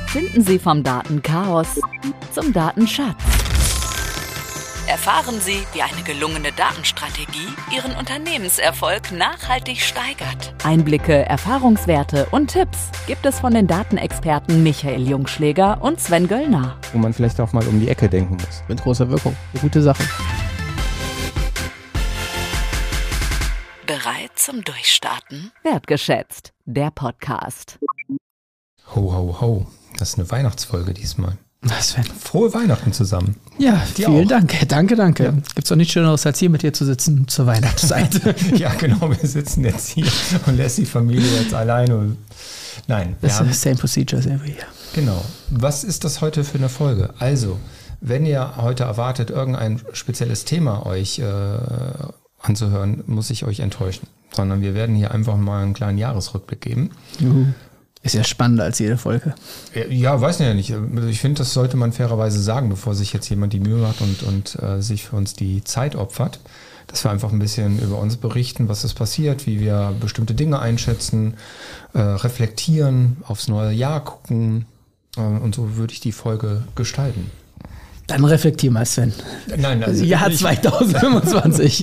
Finden Sie vom Datenchaos zum Datenschatz. Erfahren Sie, wie eine gelungene Datenstrategie Ihren Unternehmenserfolg nachhaltig steigert. Einblicke, Erfahrungswerte und Tipps gibt es von den Datenexperten Michael Jungschläger und Sven Göllner. Wo man vielleicht auch mal um die Ecke denken muss. Mit großer Wirkung. Eine gute Sache. Bereit zum Durchstarten? Wertgeschätzt, der Podcast. Ho, ho, ho. Das ist eine Weihnachtsfolge diesmal. Sven. Frohe Weihnachten zusammen. Ja, vielen Dank. Danke. Ja. Gibt's doch nichts Schöneres, als hier mit dir zu sitzen zur Weihnachtszeit. Ja, genau. Wir sitzen jetzt hier und lässt die Familie jetzt alleine. Nein. Das ist same procedure as every year. Genau. Was ist das heute für eine Folge? Also, wenn ihr heute erwartet, irgendein spezielles Thema euch anzuhören, muss ich euch enttäuschen. Sondern wir werden hier einfach mal einen kleinen Jahresrückblick geben. Ist ja spannender als jede Folge. Ja, weiß ja nicht. Ich finde, das sollte man fairerweise sagen, bevor sich jetzt jemand die Mühe macht und sich für uns die Zeit opfert. Dass wir einfach ein bisschen über uns berichten, was ist passiert, wie wir bestimmte Dinge einschätzen, reflektieren, aufs neue Jahr gucken. Und so würde ich die Folge gestalten. Dann reflektier mal, Sven. Nein, also Jahr 2025.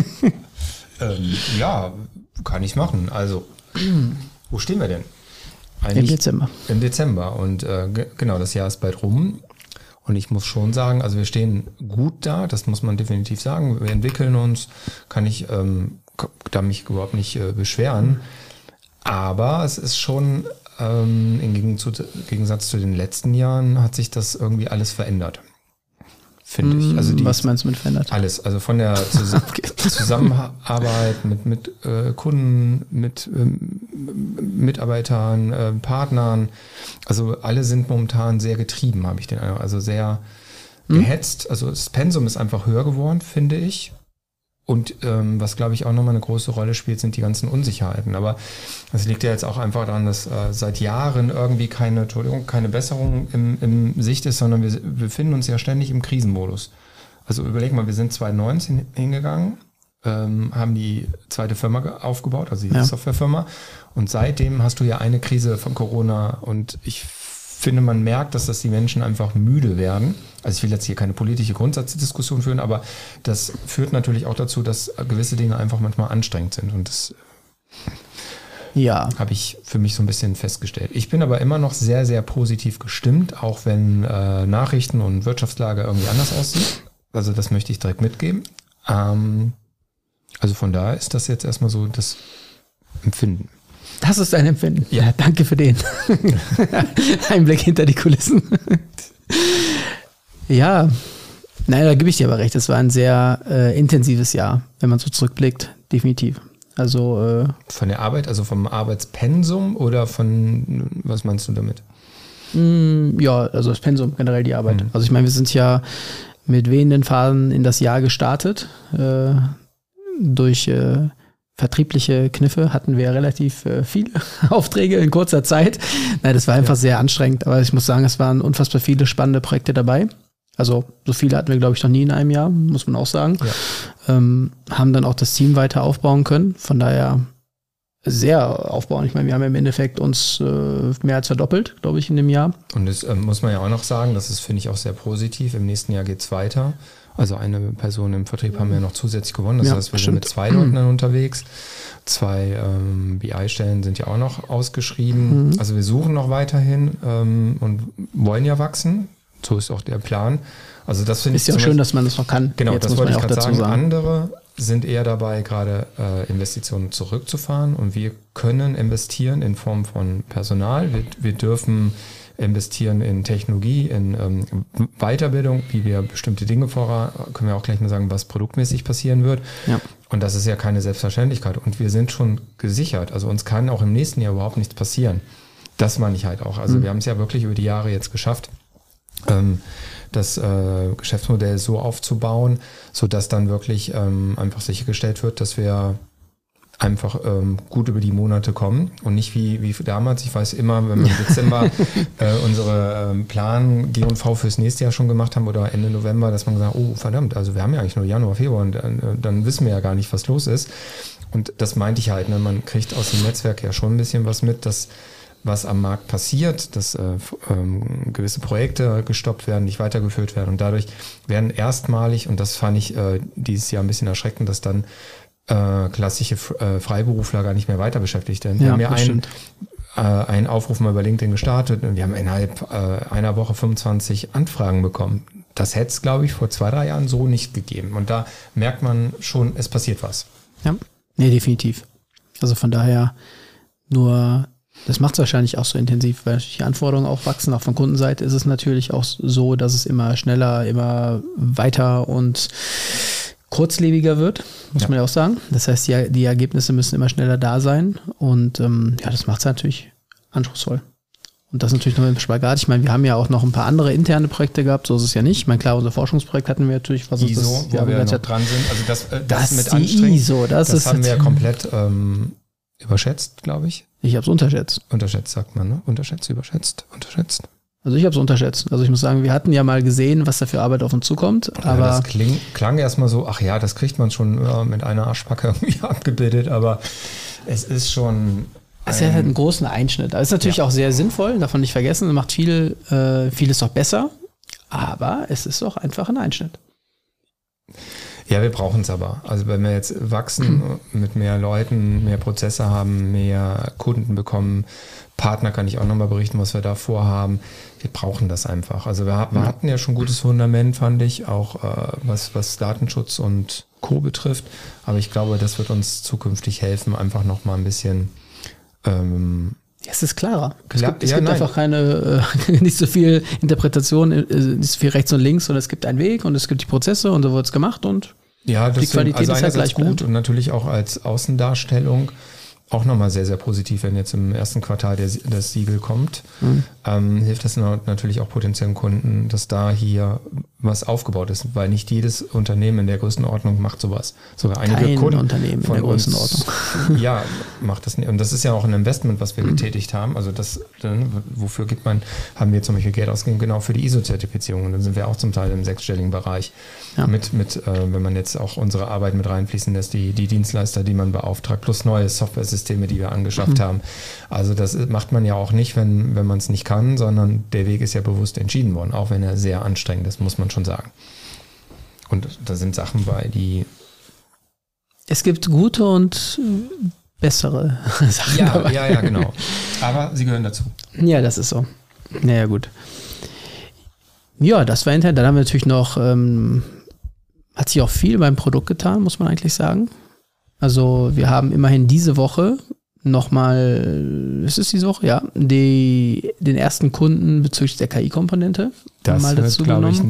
Ja, kann ich machen. Also, wo stehen wir denn? Im Dezember. Im Dezember. Und genau, das Jahr ist bald rum. Und ich muss schon sagen, also wir stehen gut da, das muss man definitiv sagen. Wir entwickeln uns, kann ich da mich überhaupt nicht beschweren. Aber es ist schon, im Gegensatz zu den letzten Jahren, hat sich das irgendwie alles verändert. Finde ich. Also was meinst du mit verändert? Alles. Also von der Zusammenarbeit mit Kunden, mit Mitarbeitern, Partnern. Also alle sind momentan sehr getrieben, habe ich den Eindruck. Also sehr gehetzt. Also das Pensum ist einfach höher geworden, finde ich. Und was, glaube ich, auch nochmal eine große Rolle spielt, sind die ganzen Unsicherheiten. Aber das liegt ja jetzt auch einfach daran, dass seit Jahren irgendwie keine Besserung im Sicht ist, sondern wir befinden uns ja ständig im Krisenmodus. Also überleg mal, wir sind 2019 hingegangen, haben die zweite Firma aufgebaut, also die Softwarefirma. Und seitdem hast du ja eine Krise von Corona und ich finde, man merkt, dass die Menschen einfach müde werden. Also ich will jetzt hier keine politische Grundsatzdiskussion führen, aber das führt natürlich auch dazu, dass gewisse Dinge einfach manchmal anstrengend sind. Und das habe ich für mich so ein bisschen festgestellt. Ich bin aber immer noch sehr, sehr positiv gestimmt, auch wenn Nachrichten und Wirtschaftslage irgendwie anders aussieht. Also das möchte ich direkt mitgeben. Also von daher ist das jetzt erstmal so das Empfinden. Das ist dein Empfinden. Ja, danke für den Einblick hinter die Kulissen. Ja, nein, da gebe ich dir aber recht. Es war ein sehr intensives Jahr, wenn man so zurückblickt. Definitiv. Also von der Arbeit, also vom Arbeitspensum oder von, was meinst du damit? Ja, also das Pensum, generell die Arbeit. Also ich meine, wir sind ja mit wehenden Phasen in das Jahr gestartet. Durch vertriebliche Kniffe hatten wir relativ viele Aufträge in kurzer Zeit. Nein, das war einfach sehr anstrengend, aber ich muss sagen, es waren unfassbar viele spannende Projekte dabei. Also so viele hatten wir, glaube ich, noch nie in einem Jahr, muss man auch sagen. Ja. Haben dann auch das Team weiter aufbauen können. Von daher sehr aufbauen. Ich meine, wir haben im Endeffekt uns mehr als verdoppelt, glaube ich, in dem Jahr. Und das muss man ja auch noch sagen, das ist, finde ich, auch sehr positiv. Im nächsten Jahr geht es weiter. Also eine Person im Vertrieb haben wir noch zusätzlich gewonnen. Das heißt, wir sind mit 2 Leuten dann unterwegs. 2 BI-Stellen sind ja auch noch ausgeschrieben. Also wir suchen noch weiterhin und wollen ja wachsen. So ist auch der Plan. Also das finde ich ist ja auch schön, dass man das noch kann. Genau, das wollte ich gerade sagen. Andere sind eher dabei, gerade Investitionen zurückzufahren. Und wir können investieren in Form von Personal. Wir dürfen investieren in Technologie, in Weiterbildung, wie wir bestimmte Dinge können wir auch gleich mal sagen, was produktmäßig passieren wird. Ja. Und das ist ja keine Selbstverständlichkeit. Und wir sind schon gesichert. Also uns kann auch im nächsten Jahr überhaupt nichts passieren. Das meine ich halt auch. Also wir haben es ja wirklich über die Jahre jetzt geschafft, das Geschäftsmodell so aufzubauen, sodass dann wirklich einfach sichergestellt wird, dass wir einfach gut über die Monate kommen und nicht wie damals. Ich weiß immer, wenn wir im Dezember unsere Plan G&V fürs nächste Jahr schon gemacht haben oder Ende November, dass man gesagt, oh verdammt, also wir haben ja eigentlich nur Januar, Februar und dann wissen wir ja gar nicht, was los ist. Und das meinte ich halt, ne? Man kriegt aus dem Netzwerk ja schon ein bisschen was mit, dass was am Markt passiert, dass gewisse Projekte gestoppt werden, nicht weitergeführt werden und dadurch werden erstmalig, und das fand ich dieses Jahr ein bisschen erschreckend, dass dann klassische Freiberufler gar nicht mehr weiter beschäftigt werden. Wir haben ja einen Aufruf mal über LinkedIn gestartet und wir haben innerhalb einer Woche 25 Anfragen bekommen. Das hätte es, glaube ich, vor 2-3 Jahren so nicht gegeben. Und da merkt man schon, es passiert was. Ja, nee, definitiv. Also von daher nur, das macht es wahrscheinlich auch so intensiv, weil die Anforderungen auch wachsen. Auch von Kundenseite ist es natürlich auch so, dass es immer schneller, immer weiter und kurzlebiger wird, muss man ja auch sagen. Das heißt, die Ergebnisse müssen immer schneller da sein und das macht es natürlich anspruchsvoll. Und das natürlich noch im Spagat. Ich meine, wir haben ja auch noch ein paar andere interne Projekte gehabt, so ist es ja nicht. Ich meine, klar, unser Forschungsprojekt hatten wir natürlich, was ISO, ist das? Wo wir noch dran sind. Also das mit die anstrengend. ISO, das haben wir ja komplett überschätzt, glaube ich. Ich habe es unterschätzt. Unterschätzt, sagt man, ne? Unterschätzt. Also ich habe es unterschätzt. Also ich muss sagen, wir hatten ja mal gesehen, was da für Arbeit auf uns zukommt. Aber das klang erstmal so, ach ja, das kriegt man schon mit einer Arschbacke irgendwie abgebildet, aber es ist schon... Es hat halt einen großen Einschnitt. Das ist natürlich auch sehr sinnvoll, davon nicht vergessen. Es macht vieles doch besser, aber es ist auch einfach ein Einschnitt. Ja, wir brauchen es aber. Also wenn wir jetzt wachsen, mit mehr Leuten, mehr Prozesse haben, mehr Kunden bekommen, Partner kann ich auch nochmal berichten, was wir da vorhaben. Wir brauchen das einfach. Also wir hatten ja schon ein gutes Fundament, fand ich, auch was Datenschutz und Co. betrifft. Aber ich glaube, das wird uns zukünftig helfen, einfach nochmal ein bisschen... es ist klarer. Es gibt einfach keine, nicht so viel Interpretation, nicht so viel rechts und links, sondern es gibt einen Weg und es gibt die Prozesse und so wird es gemacht und die Qualität ist ja gleich gut und natürlich auch als Außendarstellung auch nochmal sehr, sehr positiv, wenn jetzt im ersten Quartal das Siegel kommt. Hilft das natürlich auch potenziellen Kunden, dass da hier was aufgebaut ist, weil nicht jedes Unternehmen in der Größenordnung macht sowas. Sogar einige Kunden Unternehmen in der Größenordnung. Ja, macht das nicht. Und das ist ja auch ein Investment, was wir getätigt haben. Also wofür haben wir zum Beispiel Geld ausgegeben? Genau für die ISO-Zertifizierung. Und dann sind wir auch zum Teil im 6-stelligen Bereich. Ja. Wenn man jetzt auch unsere Arbeit mit reinfließen lässt, die Dienstleister, die man beauftragt, plus neue Software-Systeme, die wir angeschafft haben. Also das macht man ja auch nicht, wenn man es nicht kann, sondern der Weg ist ja bewusst entschieden worden, auch wenn er sehr anstrengend ist, muss man schon sagen. Und da sind Sachen bei, die... Es gibt gute und bessere Sachen dabei. Ja, genau. Aber sie gehören dazu. Ja, das ist so. Naja, gut. Ja, das war intern. Dann haben wir natürlich noch, hat sich auch viel beim Produkt getan, muss man eigentlich sagen. Also wir haben immerhin diese Woche nochmal, ist es diese Woche? Ja, den ersten Kunden bezüglich der KI-Komponente das mal dazu glaube ich,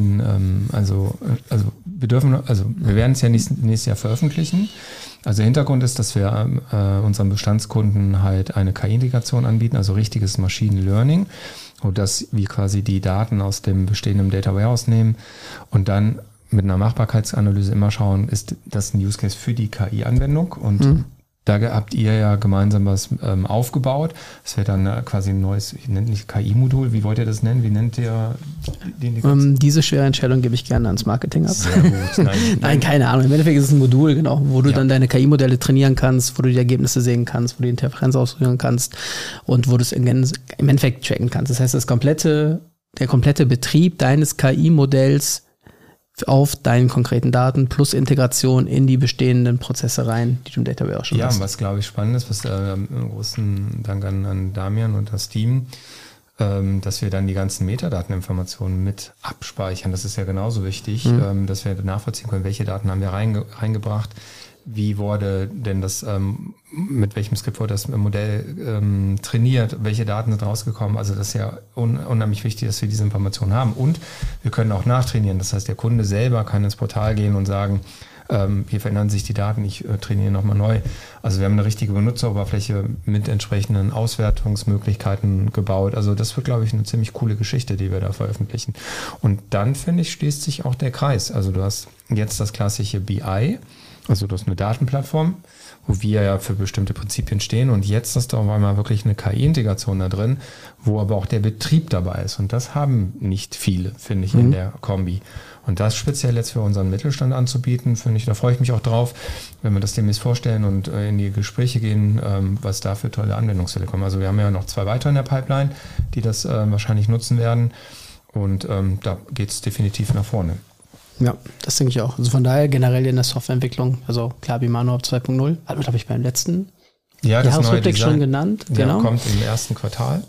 wir werden es ja nächstes Jahr veröffentlichen. Also Hintergrund ist, dass wir unseren Bestandskunden halt eine KI-Integration anbieten, also richtiges Machine Learning, dass wir quasi die Daten aus dem bestehenden Data Warehouse nehmen und dann mit einer Machbarkeitsanalyse immer schauen, ist das ein Use Case für die KI-Anwendung und da habt ihr ja gemeinsam was aufgebaut. Das wäre dann quasi ein neues, ich nenne nicht KI-Modul. Wie wollt ihr das nennen? Wie nennt ihr die diese schwere Entscheidung gebe ich gerne ans Marketing ab. Sehr gut. Nein, keine Ahnung. Im Endeffekt ist es ein Modul, genau, wo du dann deine KI-Modelle trainieren kannst, wo du die Ergebnisse sehen kannst, wo du die Interferenz ausführen kannst und wo du es im Endeffekt tracken kannst. Das heißt, der komplette Betrieb deines KI-Modells auf deinen konkreten Daten plus Integration in die bestehenden Prozesse rein, die du im Data Warehouse schon hast. Ja, was glaube ich spannend ist, was großen Dank an Damian und das Team, dass wir dann die ganzen Metadateninformationen mit abspeichern. Das ist ja genauso wichtig, dass wir nachvollziehen können, welche Daten haben wir reingebracht, wie wurde denn das, mit welchem Skript wurde das Modell trainiert, welche Daten sind rausgekommen. Also das ist ja unheimlich wichtig, dass wir diese Informationen haben. Und wir können auch nachtrainieren. Das heißt, der Kunde selber kann ins Portal gehen und sagen, hier verändern sich die Daten, ich trainiere nochmal neu. Also wir haben eine richtige Benutzeroberfläche mit entsprechenden Auswertungsmöglichkeiten gebaut. Also das wird, glaube ich, eine ziemlich coole Geschichte, die wir da veröffentlichen. Und dann, finde ich, schließt sich auch der Kreis. Also du hast jetzt das klassische BI Also das ist eine Datenplattform, wo wir ja für bestimmte Prinzipien stehen und jetzt ist da auf einmal wirklich eine KI-Integration da drin, wo aber auch der Betrieb dabei ist und das haben nicht viele, finde ich, in der Kombi. Und das speziell jetzt für unseren Mittelstand anzubieten, finde ich, da freue ich mich auch drauf, wenn wir das demnächst vorstellen und in die Gespräche gehen, was da für tolle Anwendungsfälle kommen. Also wir haben ja noch 2 weitere in der Pipeline, die das wahrscheinlich nutzen werden und da geht es definitiv nach vorne. Ja, das denke ich auch. Also von daher generell in der Softwareentwicklung, also klar, Bimano 2.0, hatten wir, glaube ich, beim letzten Jahresrückblick schon genannt. Genau. Kommt im ersten Quartal.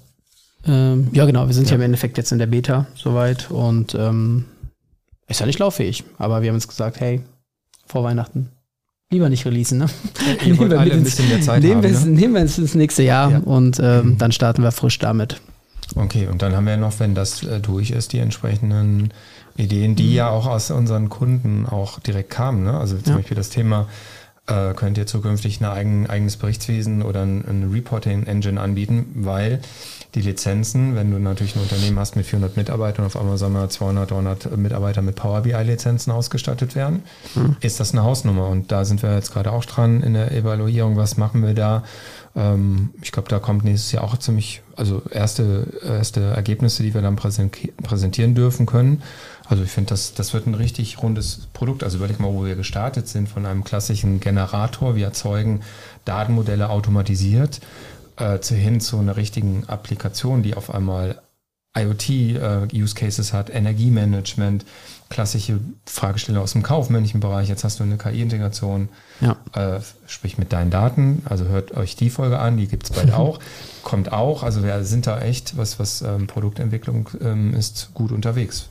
Ja, genau, wir sind ja im Endeffekt jetzt in der Beta soweit und ist ja nicht lauffähig, aber wir haben jetzt gesagt, hey, vor Weihnachten lieber nicht releasen, ne? Ihr wollt alle ein bisschen mehr Zeit haben, ne? Nehmen wir es ins nächste Jahr und dann starten wir frisch damit. Okay, und dann haben wir noch, wenn das durch ist, die entsprechenden Ideen, die ja auch aus unseren Kunden auch direkt kamen, ne? Also zum Beispiel das Thema, könnt ihr zukünftig ein eigenes Berichtswesen oder ein Reporting-Engine anbieten, weil die Lizenzen, wenn du natürlich ein Unternehmen hast mit 400 Mitarbeitern und auf einmal sagen wir 200, 300 Mitarbeiter mit Power BI-Lizenzen ausgestattet werden, ist das eine Hausnummer. Und da sind wir jetzt gerade auch dran in der Evaluierung, was machen wir da. Ich glaube, da kommt nächstes Jahr auch also erste Ergebnisse, die wir dann präsentieren dürfen können. Also ich finde, das wird ein richtig rundes Produkt. Also überleg mal, wo wir gestartet sind von einem klassischen Generator. Wir erzeugen Datenmodelle automatisiert hin zu einer richtigen Applikation, die auf einmal IoT-Use-Cases hat, Energiemanagement, klassische Fragestellungen aus dem kaufmännischen Bereich. Jetzt hast du eine KI-Integration, sprich mit deinen Daten. Also hört euch die Folge an, die gibt es bald auch. Kommt auch. Also wir sind da echt, was Produktentwicklung ist, gut unterwegs.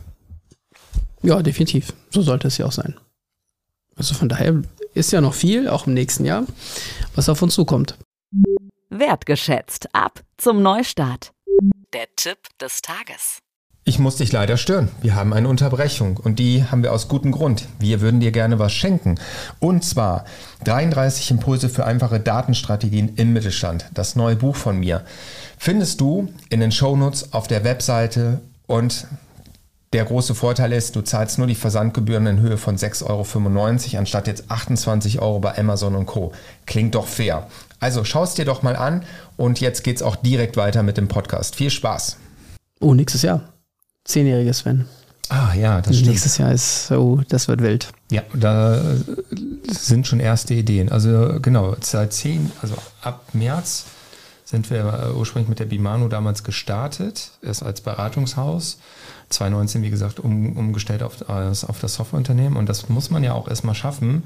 Ja, definitiv. So sollte es ja auch sein. Also von daher ist ja noch viel, auch im nächsten Jahr, was auf uns zukommt. Wertgeschätzt. Ab zum Neustart. Der Tipp des Tages. Ich muss dich leider stören. Wir haben eine Unterbrechung und die haben wir aus gutem Grund. Wir würden dir gerne was schenken. Und zwar 33 Impulse für einfache Datenstrategien im Mittelstand. Das neue Buch von mir. Findest du in den Shownotes auf der Webseite und der große Vorteil ist, du zahlst nur die Versandgebühren in Höhe von 6,95 € anstatt jetzt 28 € bei Amazon und Co. Klingt doch fair. Also schau es dir doch mal an und jetzt geht's auch direkt weiter mit dem Podcast. Viel Spaß. Oh, nächstes Jahr. 10-jähriges Sven. Ah ja, das stimmt. Nächstes Jahr ist, das wird wild. Ja, da sind schon erste Ideen. Also genau, also ab März sind wir ursprünglich mit der Bimano damals gestartet, erst als Beratungshaus. 2019, wie gesagt, umgestellt auf das Softwareunternehmen. Und das muss man ja auch erstmal schaffen,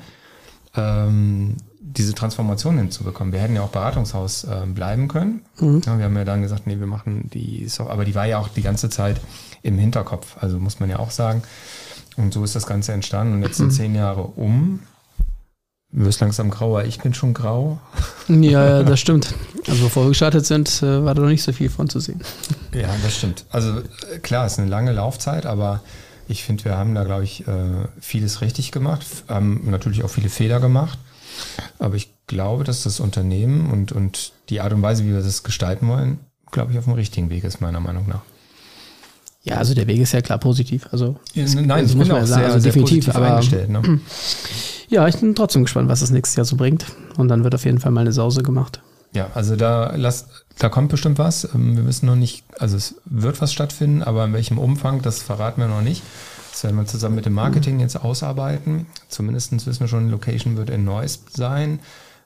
diese Transformation hinzubekommen. Wir hätten ja auch Beratungshaus bleiben können. Ja, wir haben ja dann gesagt, nee, wir machen die Software. Aber die war ja auch die ganze Zeit im Hinterkopf. Also muss man ja auch sagen. Und so ist das Ganze entstanden. Und jetzt sind 10 Jahre um. Du wirst langsam grauer. Ich bin schon grau. Ja, das stimmt. Also bevor wir gestartet sind, war da noch nicht so viel von zu sehen. Ja, das stimmt. Also klar, es ist eine lange Laufzeit, aber ich finde, wir haben da, glaube ich, vieles richtig gemacht, haben natürlich auch viele Fehler gemacht. Aber ich glaube, dass das Unternehmen und die Art und Weise, wie wir das gestalten wollen, glaube ich, auf dem richtigen Weg ist, meiner Meinung nach. Ja, also der Weg ist ja klar positiv. Also nein, ich bin auch sehr definitiv sehr eingestellt. Ne? Ja, ich bin trotzdem gespannt, was das nächstes Jahr so bringt. Und dann wird auf jeden Fall mal eine Sause gemacht. Ja, also da kommt bestimmt was. Wir wissen noch nicht, also es wird was stattfinden, aber in welchem Umfang, das verraten wir noch nicht. Das werden wir zusammen mit dem Marketing jetzt ausarbeiten. Zumindest wissen wir schon, Location wird in Neuss sein.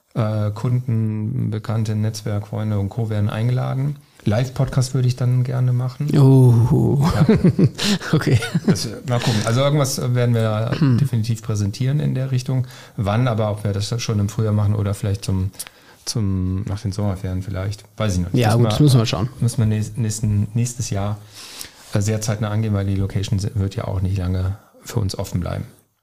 Kunden, Bekannte, Netzwerk, Freunde und Co. werden eingeladen. Live-Podcast würde ich dann gerne machen. Oh, ja. Okay. Mal gucken. Also irgendwas werden wir definitiv präsentieren in der Richtung. Wann, aber ob wir das schon im Frühjahr machen oder vielleicht nach den Sommerferien vielleicht. Weiß ich noch nicht. Ja, gut, das müssen wir schauen. Müssen wir nächstes Jahr sehr zeitnah angehen, weil die Location wird ja auch nicht lange für uns offen bleiben.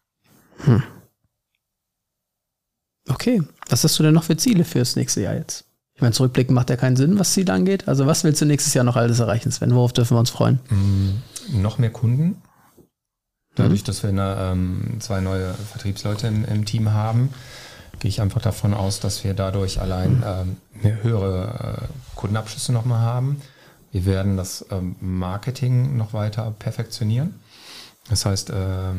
Okay. Was hast du denn noch für Ziele fürs nächste Jahr jetzt? Ich meine, zurückblicken macht ja keinen Sinn, was Ziele angeht. Also was willst du nächstes Jahr noch alles erreichen, Sven? Worauf dürfen wir uns freuen? Noch mehr Kunden. Dadurch, dass wir 2 neue Vertriebsleute im Team haben, gehe ich einfach davon aus, dass wir dadurch allein höhere Kundenabschlüsse nochmal haben. Wir werden das Marketing noch weiter perfektionieren. Das heißt,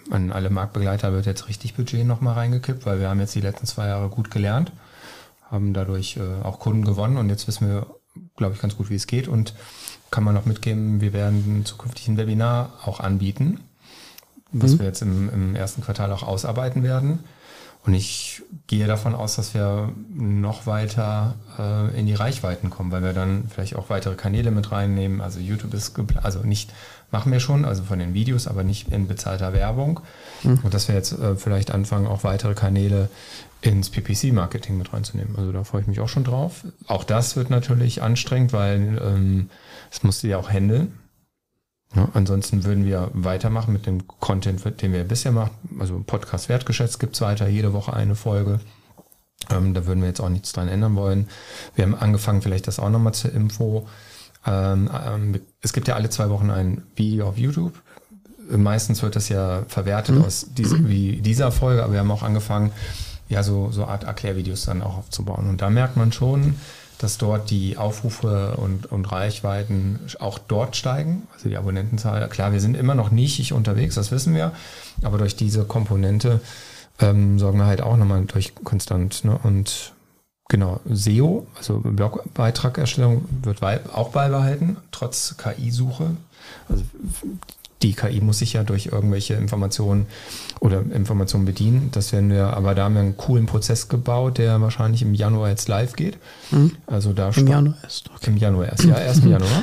an alle Marktbegleiter wird jetzt richtig Budget nochmal reingekippt, weil wir haben jetzt die letzten 2 Jahre gut gelernt, haben dadurch auch Kunden gewonnen und jetzt wissen wir, glaube ich, ganz gut, wie es geht und kann man noch mitgeben, wir werden zukünftig ein Webinar auch anbieten, was wir jetzt im ersten Quartal auch ausarbeiten werden. Und ich gehe davon aus, dass wir noch weiter in die Reichweiten kommen, weil wir dann vielleicht auch weitere Kanäle mit reinnehmen. Also YouTube ist also nicht, machen wir schon, also von den Videos, aber nicht in bezahlter Werbung. Und dass wir jetzt vielleicht anfangen, auch weitere Kanäle ins PPC-Marketing mit reinzunehmen. Also da freue ich mich auch schon drauf. Auch das wird natürlich anstrengend, weil es musste ja auch handeln. Ja, ansonsten würden wir weitermachen mit dem Content, den wir bisher machen. Also Podcast Wertgeschätzt gibt's weiter, jede Woche eine Folge. Da würden wir jetzt auch nichts dran ändern wollen. Wir haben angefangen, vielleicht das auch nochmal zur Info. Es gibt ja alle 2 Wochen ein Video auf YouTube. Meistens wird das ja verwertet aus dieser Folge, aber wir haben auch angefangen, ja, so Art Erklärvideos dann auch aufzubauen. Und da merkt man schon, dass dort die Aufrufe und Reichweiten auch dort steigen, also die Abonnentenzahl. Klar, wir sind immer noch nischig unterwegs, das wissen wir, aber durch diese Komponente sorgen wir halt auch nochmal durch konstant. Ne? Und genau, SEO, also Blogbeitragerstellung, wird auch beibehalten, trotz KI-Suche. Also die KI muss sich ja durch irgendwelche Informationen bedienen. Das werden wir, aber da haben wir einen coolen Prozess gebaut, der wahrscheinlich im Januar jetzt live geht. Also da Im Januar erst. Okay. Im Januar erst, ja, erst im Januar.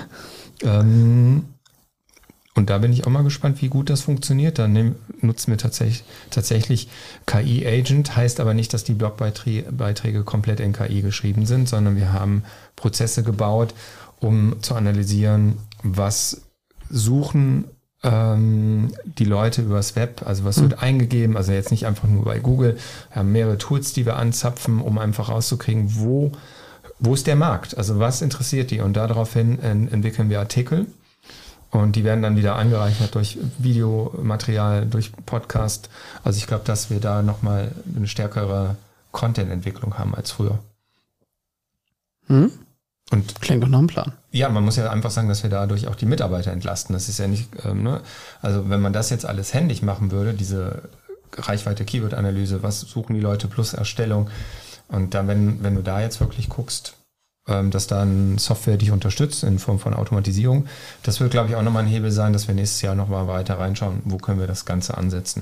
Und da bin ich auch mal gespannt, wie gut das funktioniert. Dann nutzen wir tatsächlich KI-Agent, heißt aber nicht, dass die Blogbeiträge komplett in KI geschrieben sind, sondern wir haben Prozesse gebaut, um zu analysieren, was suchen die Leute übers Web, also was wird eingegeben, also jetzt nicht einfach nur bei Google, wir haben mehrere Tools, die wir anzapfen, um einfach rauszukriegen, wo ist der Markt, also was interessiert die und daraufhin entwickeln wir Artikel und die werden dann wieder angereichert durch Videomaterial, durch Podcast, also ich glaube, dass wir da nochmal eine stärkere Content-Entwicklung haben als früher. Und klingt doch nach einem Plan. Ja, man muss ja einfach sagen, dass wir dadurch auch die Mitarbeiter entlasten. Das ist ja nicht, also wenn man das jetzt alles händisch machen würde, diese Reichweite Keyword-Analyse, was suchen die Leute plus Erstellung und dann, wenn du da jetzt wirklich guckst, dass dann Software dich unterstützt in Form von Automatisierung, das wird, glaube ich, auch nochmal ein Hebel sein, dass wir nächstes Jahr nochmal weiter reinschauen, wo können wir das Ganze ansetzen.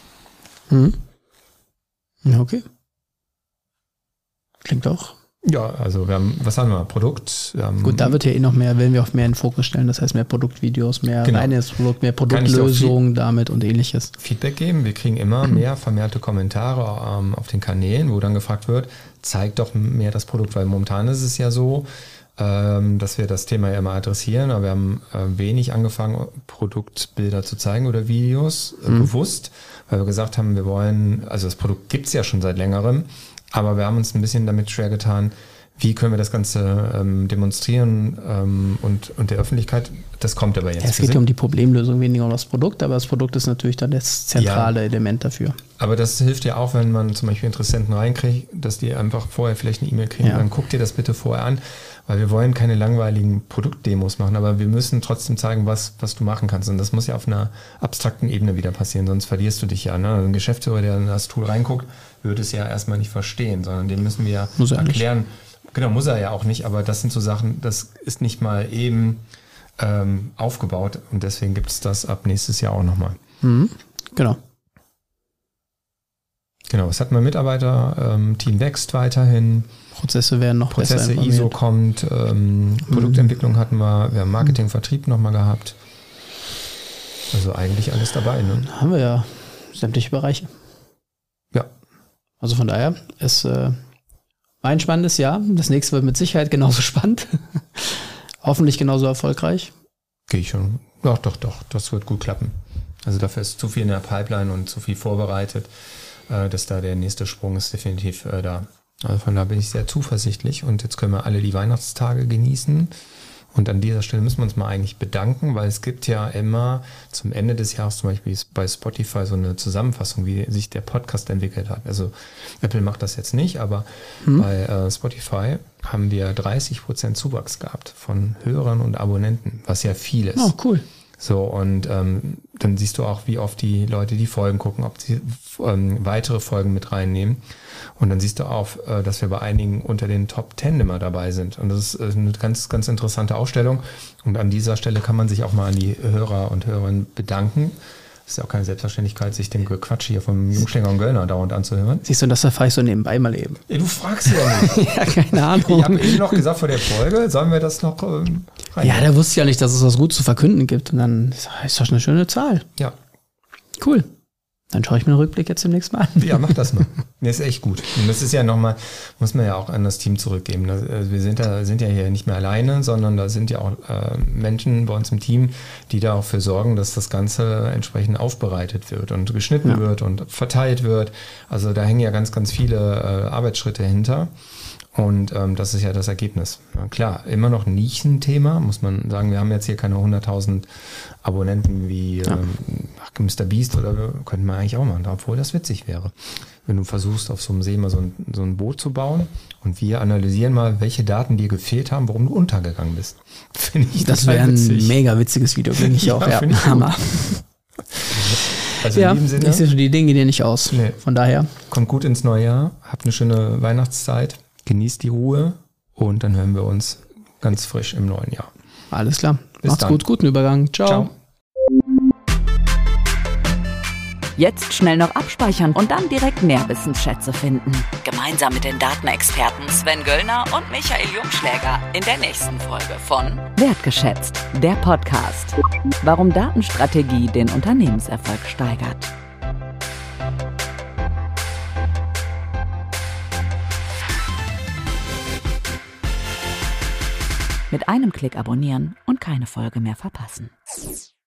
Ja, okay. Klingt auch. Ja, also was haben wir? Produkt. Gut, da wird ja noch mehr, werden wir auf mehr in den Fokus stellen, das heißt mehr Produktvideos, mehr reines Produkt, mehr Produktlösungen damit und ähnliches. Feedback geben, wir kriegen immer mehr vermehrte Kommentare auf den Kanälen, wo dann gefragt wird, zeig doch mehr das Produkt, weil momentan ist es ja so, dass wir das Thema ja immer adressieren, aber wir haben wenig angefangen, Produktbilder zu zeigen oder Videos, bewusst, weil wir gesagt haben, wir wollen, also das Produkt gibt's ja schon seit längerem, aber wir haben uns ein bisschen damit schwer getan, wie können wir das Ganze demonstrieren und der Öffentlichkeit, das kommt aber jetzt. Ja, es geht ja um die Problemlösung, weniger um das Produkt, aber das Produkt ist natürlich dann das zentrale Element dafür. Aber das hilft ja auch, wenn man zum Beispiel Interessenten reinkriegt, dass die einfach vorher vielleicht eine E-Mail kriegen, dann guck dir das bitte vorher an, weil wir wollen keine langweiligen Produktdemos machen, aber wir müssen trotzdem zeigen, was du machen kannst und das muss ja auf einer abstrakten Ebene wieder passieren, sonst verlierst du dich ja. Ne? Ein Geschäftsführer, der in das Tool reinguckt, würde es ja erstmal nicht verstehen, sondern dem müssen wir erklären. Genau, muss er ja auch nicht, aber das sind so Sachen, das ist nicht mal eben aufgebaut und deswegen gibt es das ab nächstes Jahr auch nochmal. Genau. Genau, was hatten wir? Mitarbeiter, Team wächst weiterhin. Prozesse werden noch besser informiert. ISO kommt, Produktentwicklung hatten wir haben Marketing, Vertrieb nochmal gehabt. Also eigentlich alles dabei. Ne? Haben wir ja sämtliche Bereiche. Ja. Also von daher, es war ein spannendes Jahr. Das nächste wird mit Sicherheit genauso spannend. Hoffentlich genauso erfolgreich. Gehe ich schon. Doch. Das wird gut klappen. Also dafür ist zu viel in der Pipeline und zu viel vorbereitet, dass da der nächste Sprung ist definitiv da. Also von da bin ich sehr zuversichtlich und jetzt können wir alle die Weihnachtstage genießen. Und an dieser Stelle müssen wir uns mal eigentlich bedanken, weil es gibt ja immer zum Ende des Jahres zum Beispiel bei Spotify so eine Zusammenfassung, wie sich der Podcast entwickelt hat. Also Apple macht das jetzt nicht, aber bei Spotify haben wir 30% Zuwachs gehabt von Hörern und Abonnenten, was ja viel ist. Oh, cool. So, und dann siehst du auch, wie oft die Leute die Folgen gucken, ob sie weitere Folgen mit reinnehmen. Und dann siehst du auch, dass wir bei einigen unter den Top 10 immer dabei sind. Und das ist eine ganz, ganz interessante Ausstellung. Und an dieser Stelle kann man sich auch mal an die Hörer und Hörerinnen bedanken. Es ist ja auch keine Selbstverständlichkeit, sich den Gequatsch hier vom Jungschläger und Göllner dauernd anzuhören. Siehst du, das erfahre ich so nebenbei mal eben. Ja, du fragst ja nicht. Ja, keine Ahnung. Ich habe eben noch gesagt vor der Folge, sollen wir das noch rein? Ja, da wusste ich ja nicht, dass es was gut zu verkünden gibt. Und dann ist das eine schöne Zahl. Ja. Cool. Dann schaue ich mir den Rückblick jetzt demnächst mal an. Ja, mach das mal. Das ist echt gut. Und das ist ja nochmal, muss man ja auch an das Team zurückgeben. Wir sind ja hier nicht mehr alleine, sondern da sind ja auch Menschen bei uns im Team, die da auch für sorgen, dass das Ganze entsprechend aufbereitet wird und geschnitten wird und verteilt wird. Also da hängen ja ganz, ganz viele Arbeitsschritte hinter. Und das ist ja das Ergebnis. Ja, klar, immer noch ein Nischenthema, muss man sagen. Wir haben jetzt hier keine 100.000 Abonnenten wie Mr. Beast oder könnten wir eigentlich auch machen, obwohl das witzig wäre. Wenn du versuchst, auf so einem See mal so ein Boot zu bauen und wir analysieren mal, welche Daten dir gefehlt haben, warum du untergegangen bist. Finde ich das wäre ein mega witziges Video, finde ich auch. Ja, Hammer. Also in diesem Sinne, ich sehe schon, die Dinge gehen nicht aus. Nee. Von daher. Kommt gut ins neue Jahr, habt eine schöne Weihnachtszeit. Genießt die Ruhe und dann hören wir uns ganz frisch im neuen Jahr. Alles klar. Macht's gut, guten Übergang. Ciao. Ciao. Jetzt schnell noch abspeichern und dann direkt Nährwissensschätze finden. Gemeinsam mit den Datenexperten Sven Göllner und Michael Jungschläger in der nächsten Folge von Wertgeschätzt, der Podcast. Warum Datenstrategie den Unternehmenserfolg steigert. Mit einem Klick abonnieren und keine Folge mehr verpassen.